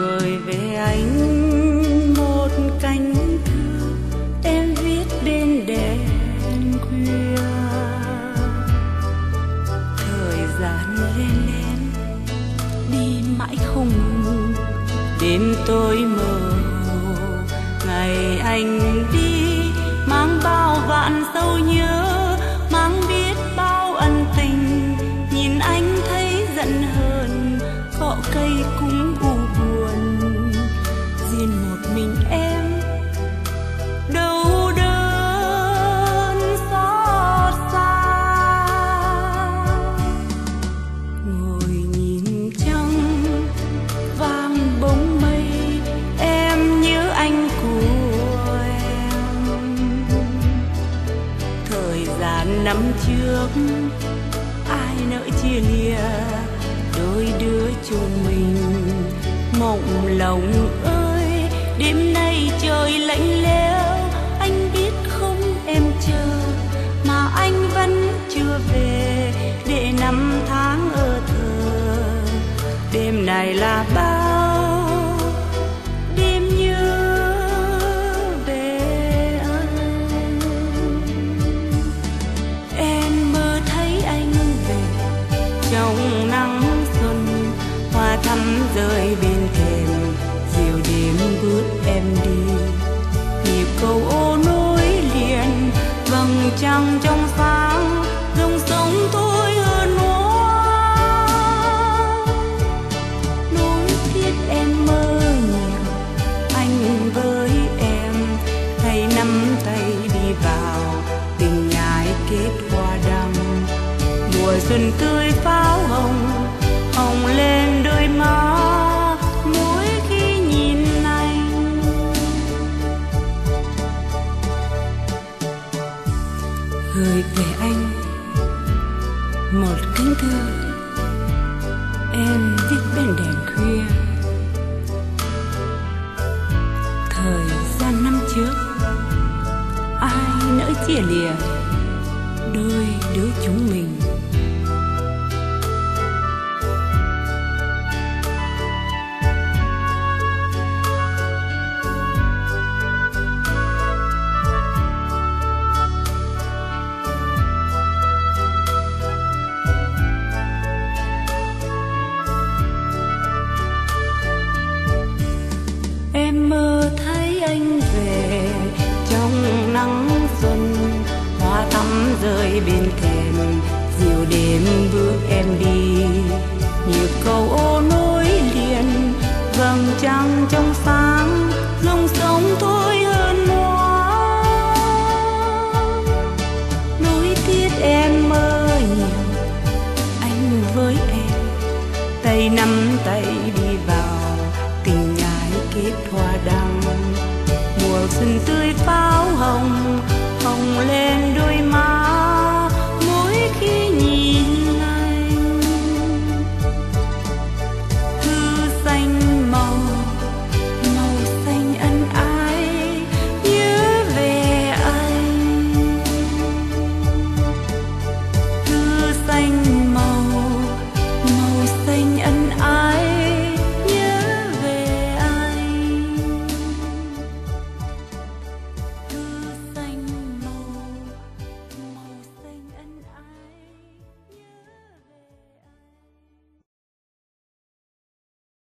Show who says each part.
Speaker 1: gửi về anh một cánh thư em viết bên đèn khuya. Thời gian lên lên đi mãi không ngừng, đêm tối mơ hồ ngày anh đi mang bao vạn sâu nhớ, mang biết bao ân tình. Nhìn anh thấy giận hờn, cọ cây cũng u buồn, riêng một mình em đau đớn xót xa. Ngồi nhìn trăng vang bóng mây, em nhớ anh của em. Thời gian năm trước ai nỡ chia lìa, đôi đứa chung mình mộng lòng ơi. Đêm nay trời lạnh lẽo, anh biết không em chờ mà anh vẫn chưa về, để năm tháng ở thờ. Đêm này là bao đêm nhớ về anh. Em mơ thấy anh về trong nắng xuân, hoa thắm rơi bên thềm, dịu đêm bước em đi. Nhịp cầu ô nối liền vầng trăng trong sáng, dòng sông thôi hơn hoa. Nối thiết em mơ nhiều, anh với em hay nắm tay đi vào tình nhái kết hoa đăng. Mùa xuân tươi pháo hồng, hồng lên đôi má mỗi khi nhìn anh. Gửi về anh một cánh thư em viết bên đèn khuya. Thời gian năm trước ai nỡ chia lìa, đôi đứa chúng mình. Em mơ thấy anh về trong nắng xuân, hoa thắm rơi bên thềm, dịu đêm bước em đi. Nhịp cầu ô nối liền vầng trăng trong